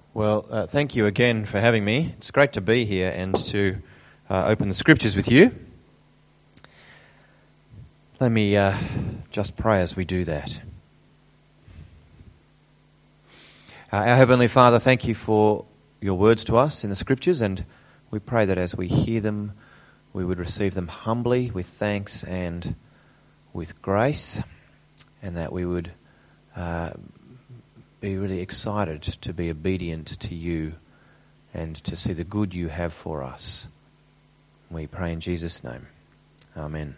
Well, thank you again for having me. It's great to be here and to open the scriptures with you. Let me just pray as we do that. Our Heavenly Father, thank you for your words to us in the scriptures, and we pray that as we hear them, we would receive them humbly, with thanks and with grace, and that we would be really excited to be obedient to you and to see the good you have for us. We pray in Jesus' name. Amen.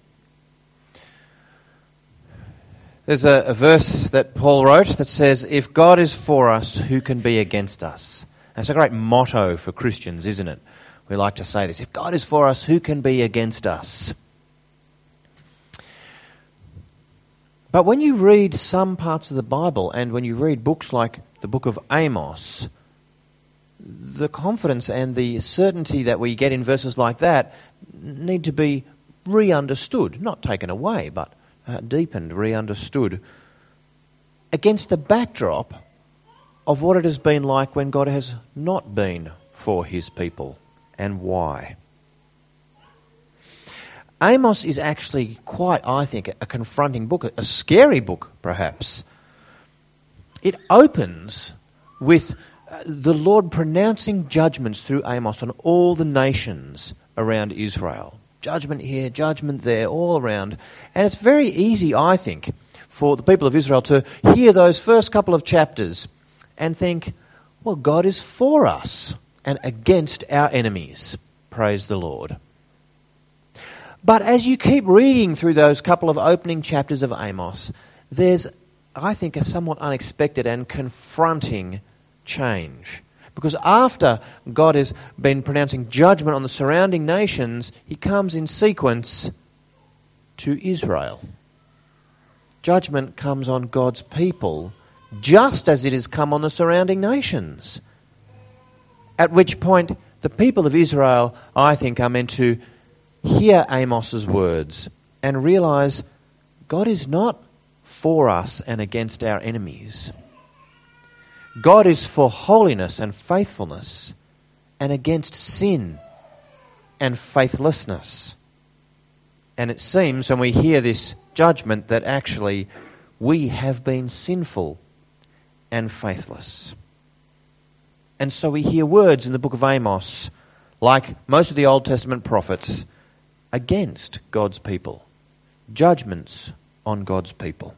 There's a verse that Paul wrote that says, "If God is for us, who can be against us?" That's a great motto for Christians, isn't it? We like to say this. If God is for us, who can be against us? But when you read some parts of the Bible, and when you read books like the book of Amos, the confidence and the certainty that we get in verses like that need to be re-understood, not taken away, but deepened, re-understood, against the backdrop of what it has been like when God has not been for his people, and why. Amos is actually quite, I think, a confronting book, a scary book, perhaps. It opens with the Lord pronouncing judgments through Amos on all the nations around Israel. Judgment here, judgment there, all around. And it's very easy, I think, for the people of Israel to hear those first couple of chapters and think, well, God is for us and against our enemies. Praise the Lord. But as you keep reading through those couple of opening chapters of Amos, there's, I think, a somewhat unexpected and confronting change. Because after God has been pronouncing judgment on the surrounding nations, he comes in sequence to Israel. Judgment comes on God's people, just as it has come on the surrounding nations. At which point, the people of Israel, I think, are meant to hear Amos's words and realize God is not for us and against our enemies. God is for holiness and faithfulness and against sin and faithlessness. And it seems when we hear this judgment that actually we have been sinful and faithless. And so we hear words in the book of Amos, like most of the Old Testament prophets, against God's people, judgments on God's people.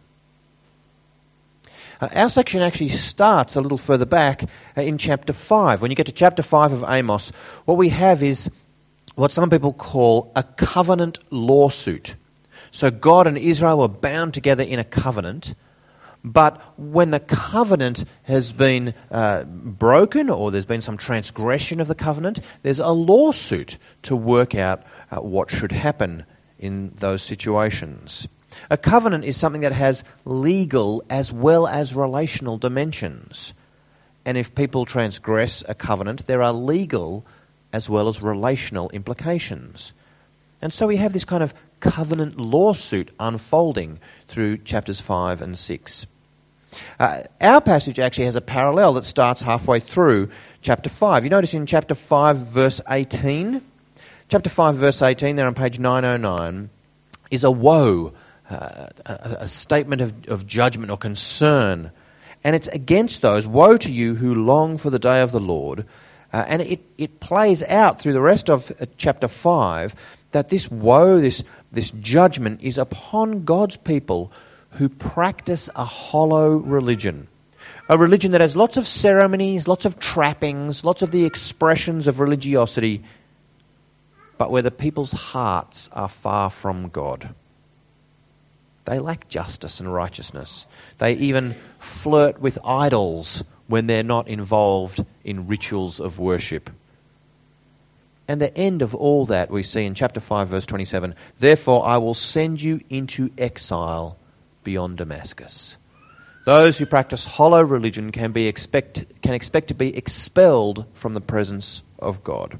Our section actually starts a little further back in chapter 5. When you get to chapter 5 of Amos, what we have is what some people call a covenant lawsuit. So God and Israel were bound together in a covenant, but when the covenant has been broken or there's been some transgression of the covenant, there's a lawsuit to work out what should happen in those situations. A covenant is something that has legal as well as relational dimensions. And if people transgress a covenant, there are legal as well as relational implications. And so we have this kind of covenant lawsuit unfolding through chapters 5 and 6. Our passage actually has a parallel that starts halfway through chapter 5. You notice in chapter 5 verse 18, chapter 5 verse 18 there on page 909, is a woe, a statement of judgment or concern. And it's against those, woe to you who long for the day of the Lord. And it plays out through the rest of chapter 5 that this woe, this judgment is upon God's people who practice a hollow religion. A religion that has lots of ceremonies, lots of trappings, lots of the expressions of religiosity, but where the people's hearts are far from God. They lack justice and righteousness. They even flirt with idols when they're not involved in rituals of worship. And the end of all that we see in chapter 5 verse 27, "Therefore I will send you into exile beyond Damascus." Those who practice hollow religion can expect to be expelled from the presence of God.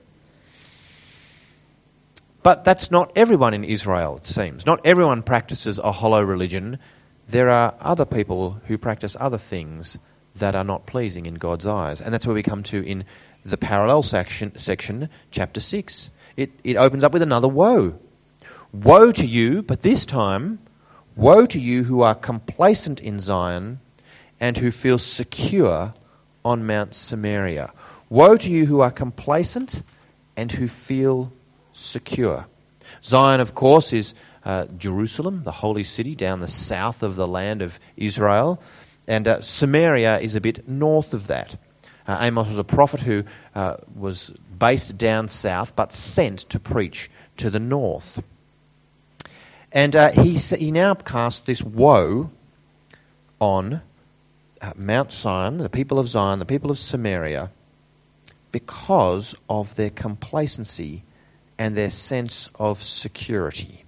But that's not everyone in Israel, it seems. Not everyone practices a hollow religion. There are other people who practice other things that are not pleasing in God's eyes. And that's where we come to in the parallel section, chapter 6. It opens up with another woe. Woe to you, but this time, woe to you who are complacent in Zion and who feel secure on Mount Samaria. Woe to you who are complacent and who feel secure. Zion, of course, is Jerusalem, the holy city down the south of the land of Israel. And Samaria is a bit north of that. Amos was a prophet who was based down south but sent to preach to the north. And he now casts this woe on Mount Zion, the people of Zion, the people of Samaria, because of their complacency and their sense of security.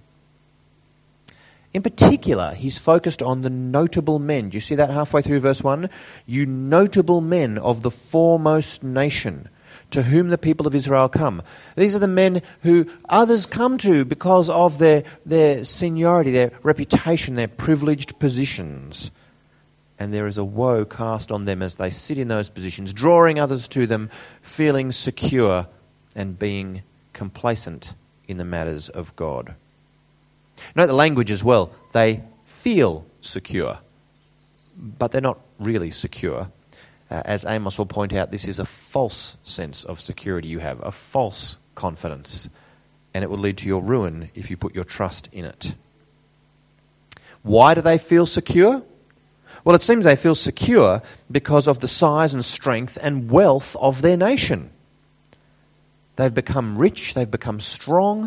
In particular, he's focused on the notable men. Do you see that halfway through verse 1? You notable men of the foremost nation, to whom the people of Israel come. These are the men who others come to because of their seniority, their reputation, their privileged positions. And there is a woe cast on them as they sit in those positions, drawing others to them, feeling secure and being complacent in the matters of God. Note the language as well. They feel secure, but they're not really secure. As Amos will point out, this is a false sense of security you have, a false confidence, and it will lead to your ruin if you put your trust in it. Why do they feel secure? Well, it seems they feel secure because of the size and strength and wealth of their nation. They've become rich, they've become strong,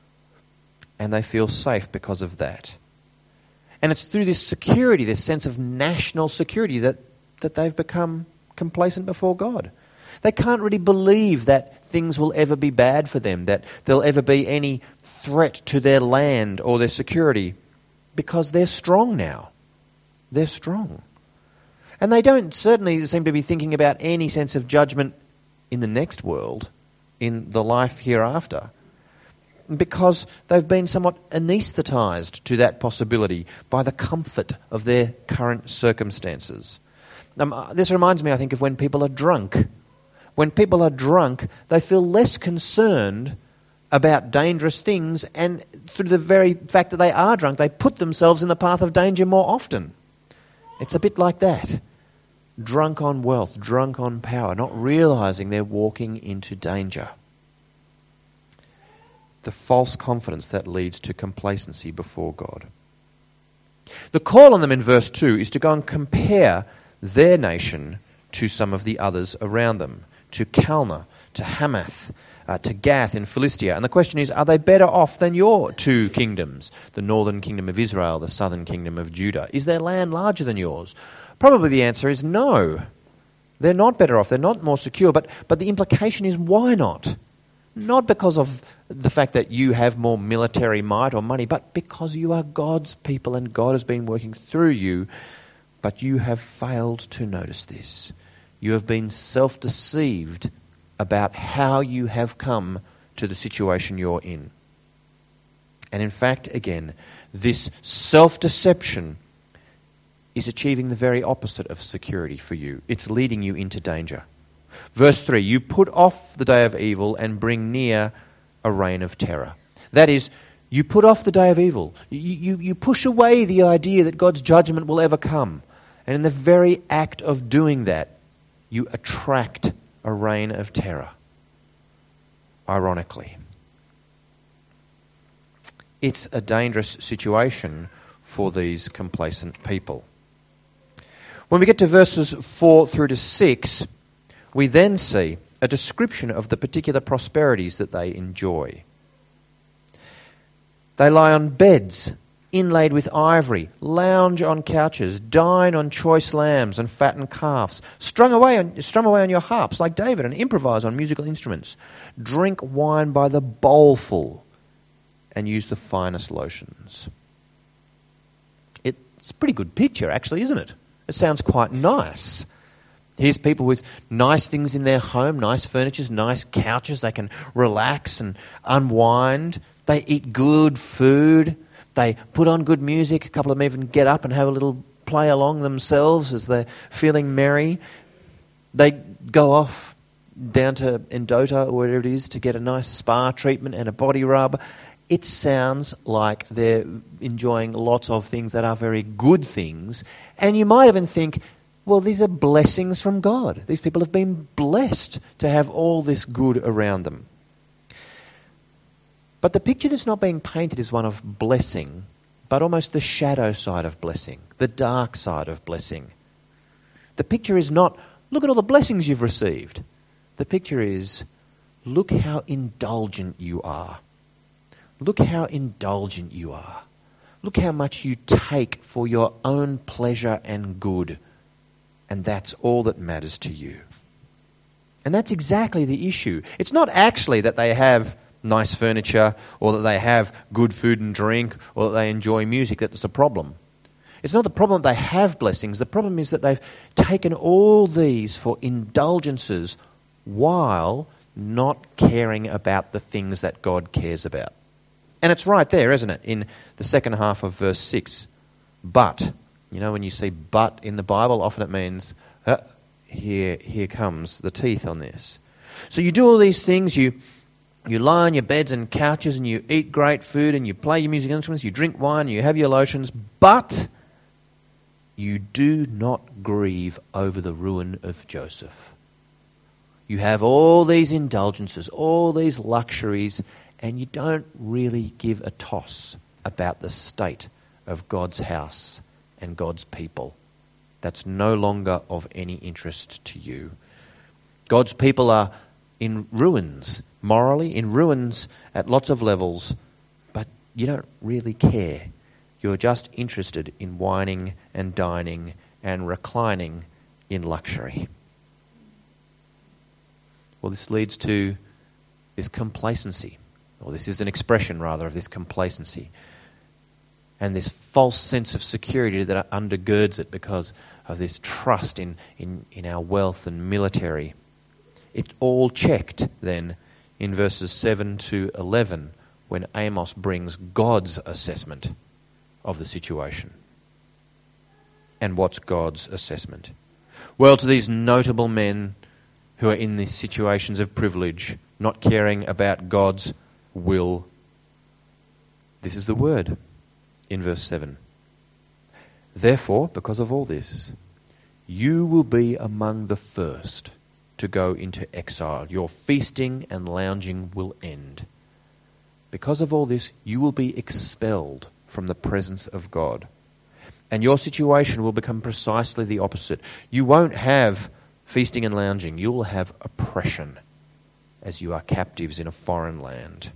and they feel safe because of that. And it's through this security, this sense of national security, that they've become complacent before God. They can't really believe that things will ever be bad for them, that there'll ever be any threat to their land or their security, because they're strong now. They're strong. And they don't certainly seem to be thinking about any sense of judgment in the next world, in the life hereafter, because they've been somewhat anaesthetised to that possibility by the comfort of their current circumstances. This reminds me, I think, of when people are drunk. When people are drunk, they feel less concerned about dangerous things, and through the very fact that they are drunk, they put themselves in the path of danger more often. It's a bit like that. Drunk on wealth, drunk on power, not realising they're walking into danger. The false confidence that leads to complacency before God. The call on them in verse 2 is to go and compare their nation to some of the others around them, to Calneh, to Hamath, to Gath in Philistia. And the question is, are they better off than your two kingdoms, the northern kingdom of Israel, the southern kingdom of Judah? Is their land larger than yours? Probably the answer is no. They're not better off. They're not more secure. But the implication is, why not? Not because of the fact that you have more military might or money, but because you are God's people and God has been working through you, but you have failed to notice this. You have been self-deceived about how you have come to the situation you're in. And in fact, again, this self-deception is achieving the very opposite of security for you. It's leading you into danger. Verse 3, you put off the day of evil and bring near a reign of terror. That is, you put off the day of evil. You push away the idea that God's judgment will ever come. And in the very act of doing that, you attract a reign of terror. Ironically. It's a dangerous situation for these complacent people. When we get to verses 4 through to 6, we then see a description of the particular prosperities that they enjoy. They lie on beds inlaid with ivory, lounge on couches, dine on choice lambs and fattened calves, strum away on your harps like David and improvise on musical instruments, drink wine by the bowlful and use the finest lotions. It's a pretty good picture, actually, isn't it? It sounds quite nice. Here's people with nice things in their home, nice furniture, nice couches. They can relax and unwind. They eat good food. They put on good music. A couple of them even get up and have a little play along themselves as they're feeling merry. They go off down to Endota or whatever it is to get a nice spa treatment and a body rub. It sounds like they're enjoying lots of things that are very good things. And you might even think, well, these are blessings from God. These people have been blessed to have all this good around them. But the picture that's not being painted is one of blessing, but almost the shadow side of blessing, the dark side of blessing. The picture is not, look at all the blessings you've received. The picture is, look how indulgent you are. Look how indulgent you are. Look how much you take for your own pleasure and good. And that's all that matters to you. And that's exactly the issue. It's not actually that they have nice furniture or that they have good food and drink or that they enjoy music that's the problem. It's not the problem that they have blessings. The problem is that they've taken all these for indulgences while not caring about the things that God cares about. And it's right there, isn't it, in the second half of verse 6. But, you know, when you see but in the Bible, often it means, here comes the teeth on this. So you do all these things, you lie on your beds and couches and you eat great food and you play your music instruments, you drink wine, you have your lotions, but you do not grieve over the ruin of Joseph. You have all these indulgences, all these luxuries, and you don't really give a toss about the state of God's house and God's people. That's no longer of any interest to you. God's people are in ruins, morally, in ruins at lots of levels, but you don't really care. You're just interested in wining and dining and reclining in luxury. Well, this leads to this complacency, or this is an expression rather of this complacency, and this false sense of security that undergirds it because of this trust in our wealth and military. It's all checked then in verses 7 to 11 when Amos brings God's assessment of the situation. And what's God's assessment? Well, to these notable men who are in these situations of privilege, not caring about God's will, this is the word in verse 7. Therefore, because of all this, you will be among the first to go into exile. Your feasting and lounging will end. Because of all this, you will be expelled from the presence of God. And your situation will become precisely the opposite. You won't have feasting and lounging. You will have oppression as you are captives in a foreign land.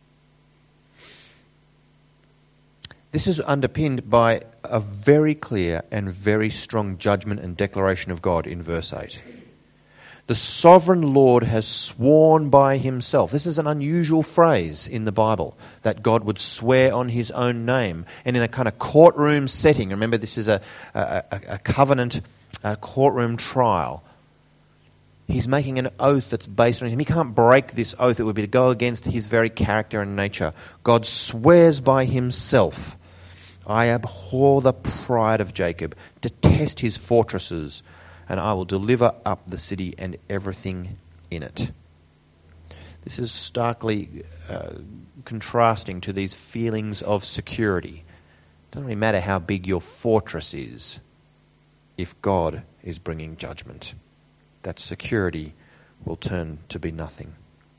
This is underpinned by a very clear and very strong judgment and declaration of God in verse 8. The sovereign Lord has sworn by himself. This is an unusual phrase in the Bible, that God would swear on his own name. And in a kind of courtroom setting, remember this is a covenant courtroom trial. He's making an oath that's based on him. He can't break this oath. It would be to go against his very character and nature. God swears by himself. I abhor the pride of Jacob, detest his fortresses, and I will deliver up the city and everything in it. This is starkly contrasting to these feelings of security. It doesn't really matter how big your fortress is if God is bringing judgment. That security will turn to be nothing.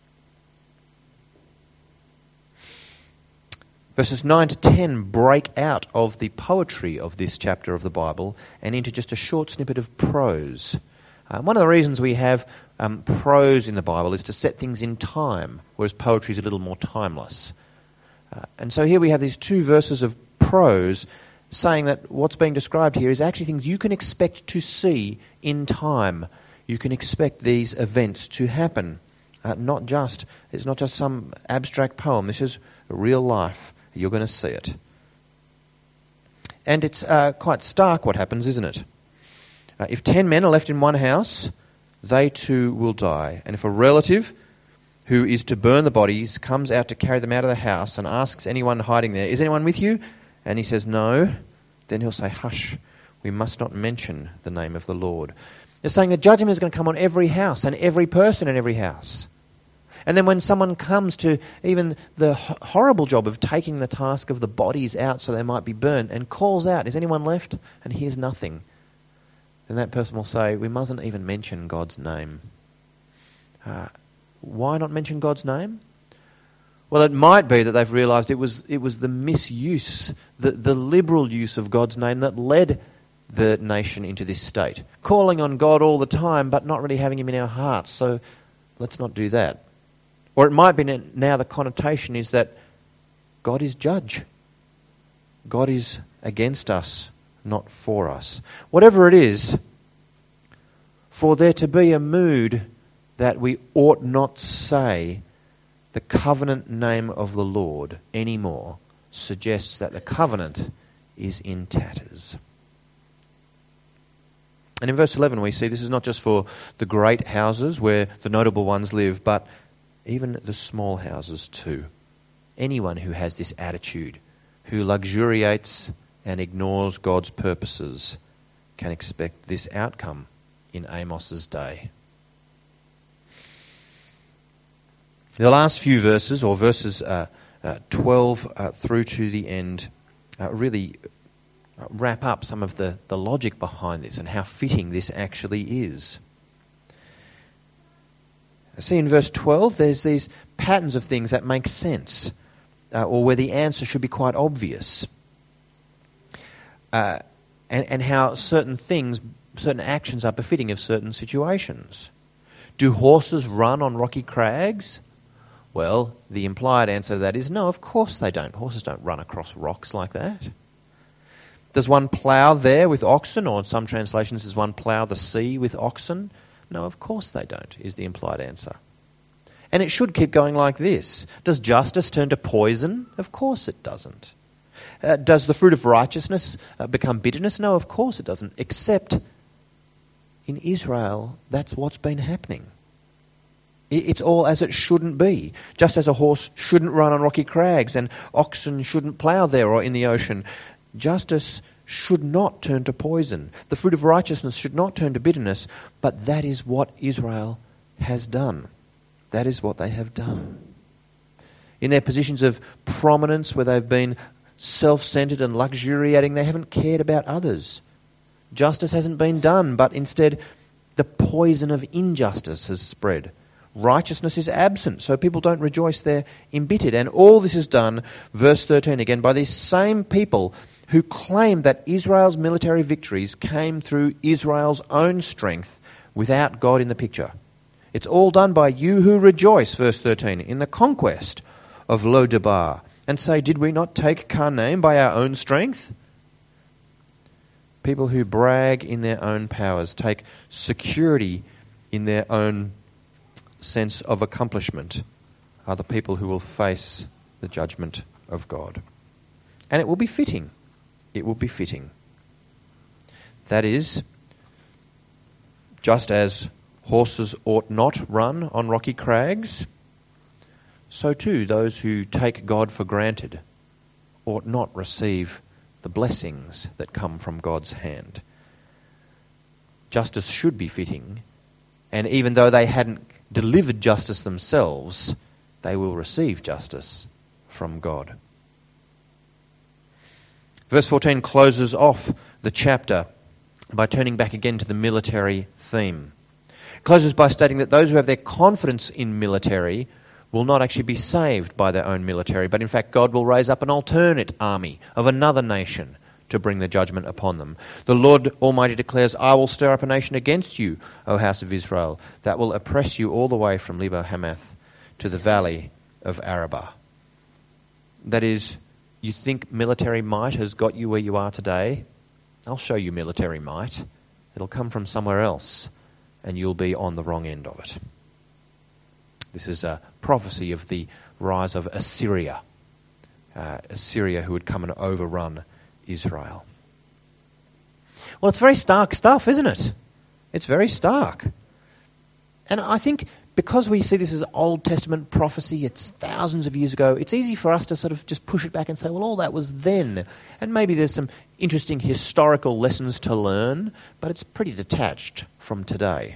Verses 9 to 10 break out of the poetry of this chapter of the Bible and into just a short snippet of prose. One of the reasons we have prose in the Bible is to set things in time, whereas poetry is a little more timeless. And so here we have these two verses of prose saying that what's being described here is actually things you can expect to see in time. You can expect these events to happen. It's not just some abstract poem. This is real life. You're going to see it. And it's quite stark what happens, isn't it? If 10 men are left in one house, they too will die. And if a relative who is to burn the bodies comes out to carry them out of the house and asks anyone hiding there, is anyone with you? And he says no, then he'll say, hush, we must not mention the name of the Lord. They're saying the judgment is going to come on every house and every person in every house. And then when someone comes to even the horrible job of taking the task of the bodies out so they might be burnt and calls out, is anyone left? And hears nothing. Then that person will say, we mustn't even mention God's name. Why not mention God's name? Well, it might be that they've realised it was the misuse, the liberal use of God's name that led the nation into this state. Calling on God all the time, but not really having him in our hearts. So let's not do that. Or it might be now the connotation is that God is judge. God is against us, not for us. Whatever it is, for there to be a mood that we ought not say the covenant name of the Lord anymore suggests that the covenant is in tatters. And in verse 11 we see this is not just for the great houses where the notable ones live, but even the small houses too. Anyone who has this attitude, who luxuriates and ignores God's purposes, can expect this outcome in Amos's day. The last few verses, or verses 12 through to the end, really wrap up some of the logic behind this and how fitting this actually is. See, in verse 12, there's these patterns of things that make sense, or where the answer should be quite obvious. And how certain things, certain actions are befitting of certain situations. Do horses run on rocky crags? Well, the implied answer to that is no, of course they don't. Horses don't run across rocks like that. Does one plough there with oxen, or in some translations does one plough the sea with oxen? No, of course they don't, is the implied answer. And it should keep going like this. Does justice turn to poison? Of course it doesn't. Does the fruit of righteousness become bitterness? No, of course it doesn't. Except in Israel, that's what's been happening. It's all as it shouldn't be. Just as a horse shouldn't run on rocky crags and oxen shouldn't plough there or in the ocean, justice should not turn to poison. The fruit of righteousness should not turn to bitterness, but that is what Israel has done. That is what they have done. In their positions of prominence, where they've been self-centered and luxuriating, they haven't cared about others. Justice hasn't been done, but instead the poison of injustice has spread. Righteousness is absent, so people don't rejoice, they're embittered. And all this is done, verse 13 again, by these same people who claim that Israel's military victories came through Israel's own strength without God in the picture. It's all done by you who rejoice, verse 13, in the conquest of Lo-debar, and say, did we not take Karnaim by our own strength? People who brag in their own powers, take security in their own sense of accomplishment, are the people who will face the judgment of God. And it will be fitting. It will be fitting. That is, just as horses ought not run on rocky crags, so too those who take God for granted ought not receive the blessings that come from God's hand. Justice should be fitting, and even though they hadn't delivered justice themselves, they will receive justice from God. Verse 14 closes off the chapter by turning back again to the military theme. It closes by stating that those who have their confidence in military will not actually be saved by their own military, but in fact God will raise up an alternate army of another nation to bring the judgment upon them. The Lord Almighty declares, I will stir up a nation against you, O house of Israel, that will oppress you all the way from Lebo-Hamath to the valley of Arabah. That is, you think military might has got you where you are today? I'll show you military might. It'll come from somewhere else, and you'll be on the wrong end of it. This is a prophecy of the rise of Assyria. Assyria who would come and overrun Israel. Well, it's very stark stuff, isn't it? It's very stark. And I think because we see this as Old Testament prophecy, it's thousands of years ago, it's easy for us to sort of just push it back and say, well, all that was then. And maybe there's some interesting historical lessons to learn, but it's pretty detached from today.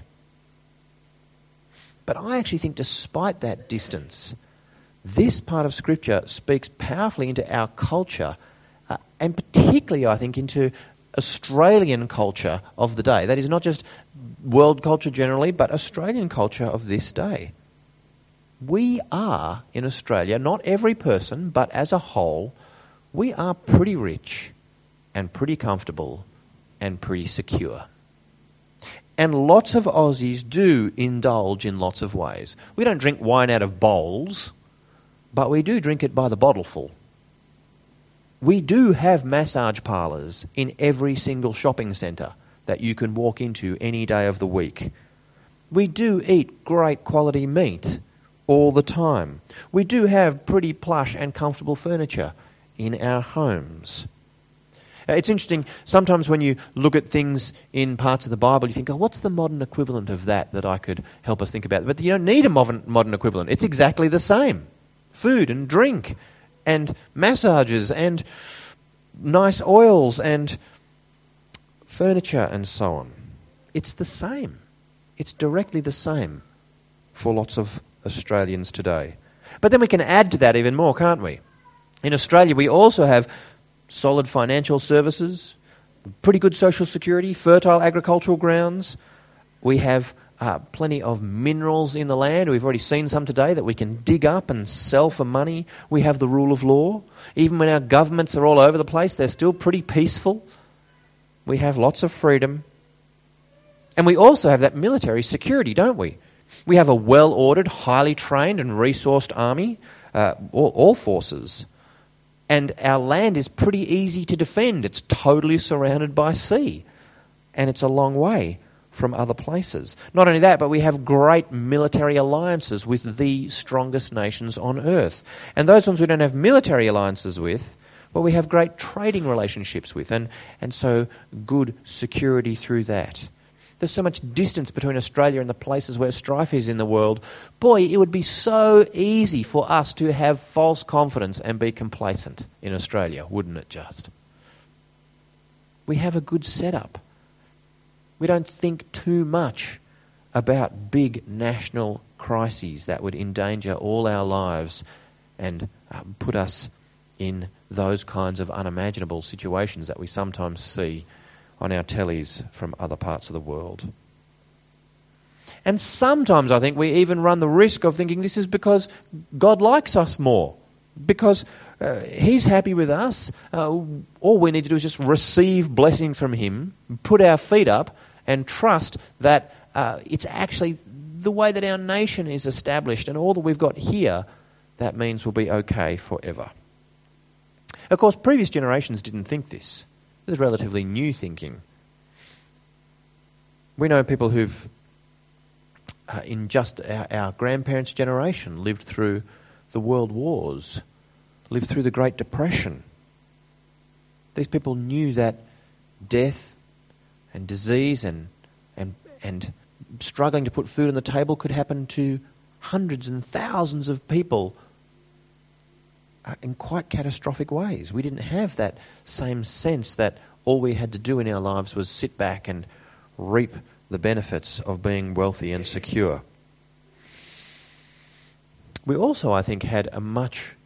But I actually think despite that distance, this part of Scripture speaks powerfully into our culture, and particularly, I think, into Australian culture of the day. That is not just world culture generally, but Australian culture of this day. We are, in Australia, not every person, but as a whole, we are pretty rich and pretty comfortable and pretty secure. And lots of Aussies do indulge in lots of ways. We don't drink wine out of bowls, but we do drink it by the bottleful. We do have massage parlours in every single shopping centre that you can walk into any day of the week. We do eat great quality meat all the time. We do have pretty plush and comfortable furniture in our homes. It's interesting, sometimes when you look at things in parts of the Bible, you think, oh, what's the modern equivalent of that I could help us think about? But you don't need a modern equivalent. It's exactly the same. Food and drink and massages and nice oils and furniture and so on. It's the same. It's directly the same for lots of Australians today. But then we can add to that even more, can't we? In Australia, we also have solid financial services, pretty good social security, fertile agricultural grounds. We have plenty of minerals in the land. We've already seen some today that we can dig up and sell for money. We have the rule of law. Even when our governments are all over the place, they're still pretty peaceful. We have lots of freedom. And we also have that military security, don't we? We have a well-ordered, highly trained and resourced army, all forces. And our land is pretty easy to defend. It's totally surrounded by sea. And it's a long way from other places. Not only that, but we have great military alliances with the strongest nations on earth. And those ones we don't have military alliances with, well, we have great trading relationships with, and so good security through that. There's so much distance between Australia and the places where strife is in the world. Boy, it would be so easy for us to have false confidence and be complacent in Australia, wouldn't it just? We have a good setup. We don't think too much about big national crises that would endanger all our lives and put us in those kinds of unimaginable situations that we sometimes see on our tellies from other parts of the world. And sometimes I think we even run the risk of thinking this is because God likes us more, because He's happy with us. All we need to do is just receive blessings from Him, put our feet up and trust that it's actually the way that our nation is established, and all that we've got here, that means we'll be okay forever. Of course, previous generations didn't think this. This is relatively new thinking. We know people who've, in just our grandparents' generation, lived through the World Wars, lived through the Great Depression. These people knew that death and disease and struggling to put food on the table could happen to hundreds and thousands of people in quite catastrophic ways. We didn't have that same sense that all we had to do in our lives was sit back and reap the benefits of being wealthy and secure. We also, I think, had a much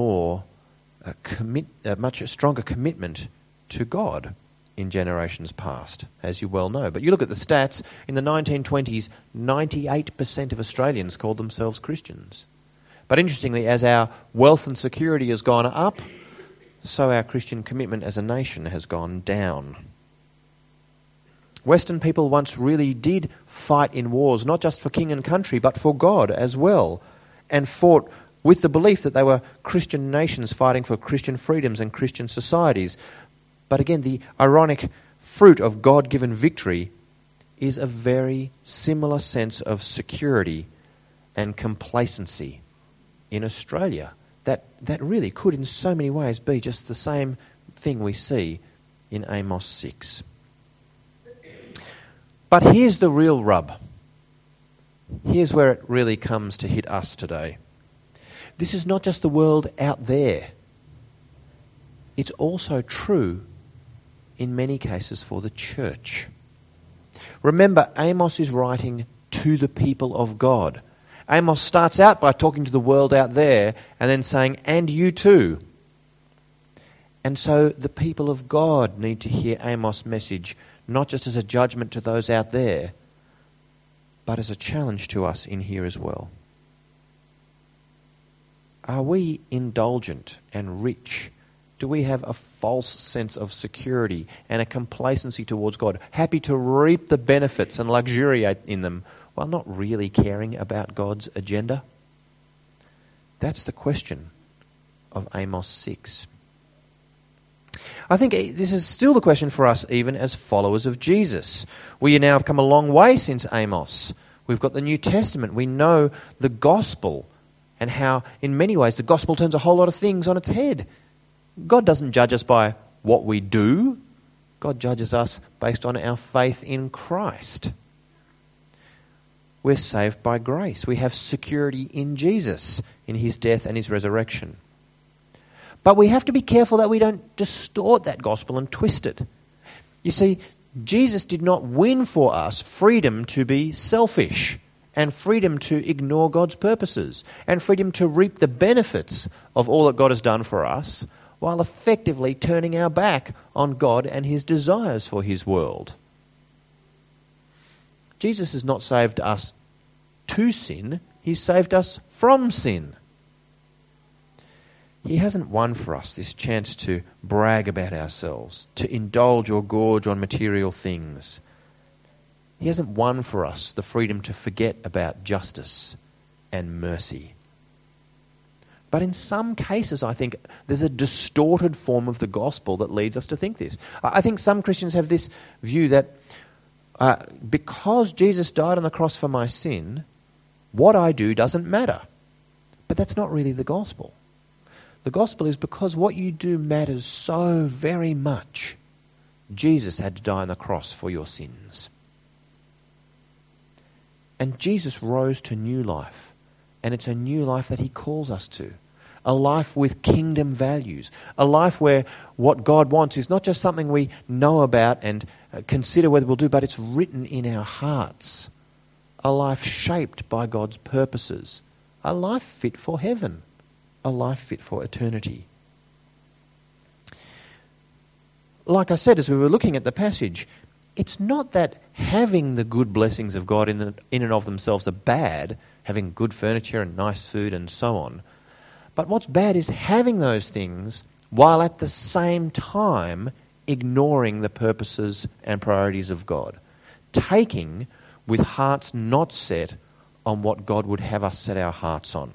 stronger commitment to God in generations past, as you well know. But you look at the stats, in the 1920s, 98% of Australians called themselves Christians. But interestingly, as our wealth and security has gone up, so our Christian commitment as a nation has gone down. Western people once really did fight in wars, not just for king and country, but for God as well, and fought with the belief that they were Christian nations fighting for Christian freedoms and Christian societies. But again, the ironic fruit of God-given victory is a very similar sense of security and complacency in Australia. That really could in so many ways be just the same thing we see in Amos 6. But here's the real rub. here's where it really comes to hit us today. This is not just the world out there. It's also true in many cases for the church. Remember, Amos is writing to the people of God. Amos starts out by talking to the world out there and then saying, and you too. And so the people of God need to hear Amos' message, not just as a judgment to those out there, but as a challenge to us in here as well. Are we indulgent and rich? Do we have a false sense of security and a complacency towards God, happy to reap the benefits and luxuriate in them while not really caring about God's agenda? That's the question of Amos 6. I think this is still the question for us even as followers of Jesus. We now have come a long way since Amos. We've got the New Testament. We know the gospel and how in many ways the gospel turns a whole lot of things on its head. God doesn't judge us by what we do. God judges us based on our faith in Christ. We're saved by grace. We have security in Jesus, in his death and his resurrection. But we have to be careful that we don't distort that gospel and twist it. You see, Jesus did not win for us freedom to be selfish and freedom to ignore God's purposes and freedom to reap the benefits of all that God has done for us while effectively turning our back on God and his desires for his world. Jesus has not saved us to sin, he's saved us from sin. He hasn't won for us this chance to brag about ourselves, to indulge or gorge on material things. He hasn't won for us the freedom to forget about justice and mercy. But in some cases, I think there's a distorted form of the gospel that leads us to think this. I think some Christians have this view that because Jesus died on the cross for my sin, what I do doesn't matter. But that's not really the gospel. The gospel is because what you do matters so very much. Jesus had to die on the cross for your sins. And Jesus rose to new life. And it's a new life that he calls us to. A life with kingdom values. A life where what God wants is not just something we know about and consider whether we'll do, but it's written in our hearts. A life shaped by God's purposes. A life fit for heaven. A life fit for eternity. Like I said, as we were looking at the passage, it's not that having the good blessings of God in and of themselves are bad, having good furniture and nice food and so on. But what's bad is having those things while at the same time ignoring the purposes and priorities of God. Taking with hearts not set on what God would have us set our hearts on.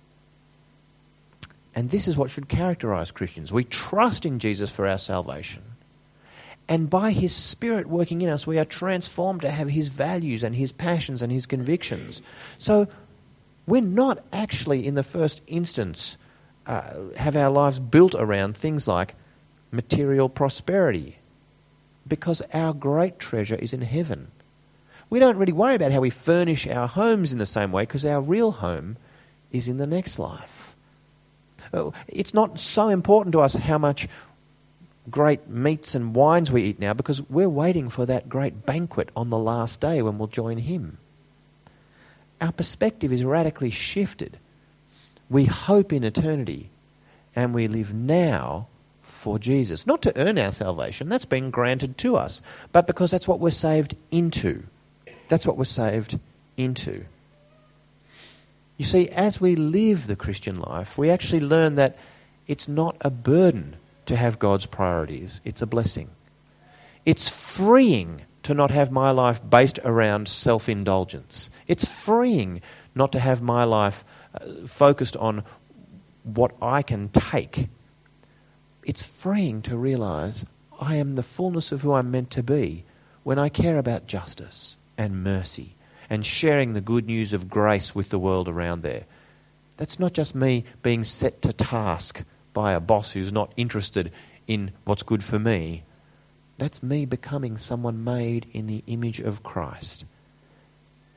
And this is what should characterize Christians. We trust in Jesus for our salvation. And by his Spirit working in us, we are transformed to have his values and his passions and his convictions. So we're not actually, in the first instance, have our lives built around things like material prosperity, because our great treasure is in heaven. We don't really worry about how we furnish our homes in the same way, because our real home is in the next life. It's not so important to us how much great meats and wines we eat now, because we're waiting for that great banquet on the last day when we'll join him. Our perspective is radically shifted. We hope in eternity, and we live now for Jesus. Not to earn our salvation, that's been granted to us, but because that's what we're saved into. That's what we're saved into. You see, as we live the Christian life, we actually learn that it's not a burden to have God's priorities. It's a blessing. It's freeing to not have my life based around self-indulgence. It's freeing not to have my life focused on what I can take. It's freeing to realize I am the fullness of who I'm meant to be when I care about justice and mercy and sharing the good news of grace with the world around there. That's not just me being set to task by a boss who's not interested in what's good for me. That's me becoming someone made in the image of Christ.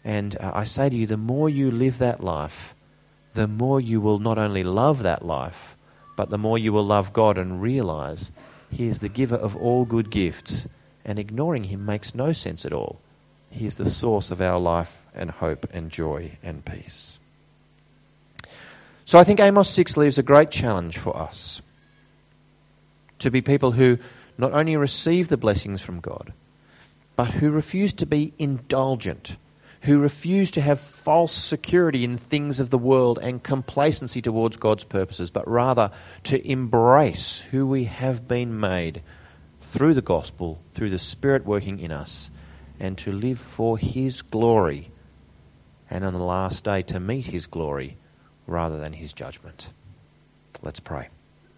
And I say to you, the more you live that life, the more you will not only love that life, but the more you will love God and realize He is the giver of all good gifts, and ignoring Him makes no sense at all. He is the source of our life and hope and joy and peace. So I think Amos 6 leaves a great challenge for us to be people who not only receive the blessings from God, but who refuse to be indulgent, who refuse to have false security in things of the world and complacency towards God's purposes, but rather to embrace who we have been made through the gospel, through the Spirit working in us, and to live for His glory, and on the last day to meet His glory rather than His judgment. Let's pray.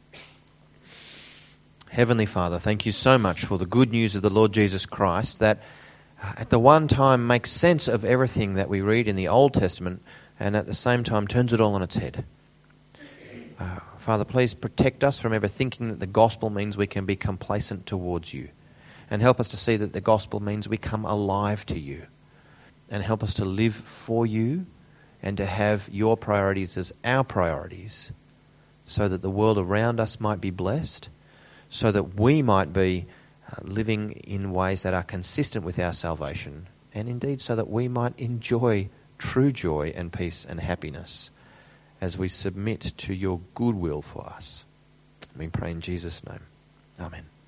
Heavenly Father, thank you so much for the good news of the Lord Jesus Christ that at the one time makes sense of everything that we read in the Old Testament and at the same time turns it all on its head. Father, please protect us from ever thinking that the gospel means we can be complacent towards you, and help us to see that the gospel means we come alive to you, and help us to live for you and to have your priorities as our priorities, so that the world around us might be blessed, so that we might be living in ways that are consistent with our salvation, and indeed so that we might enjoy true joy and peace and happiness as we submit to your good will for us. We pray in Jesus' name. Amen.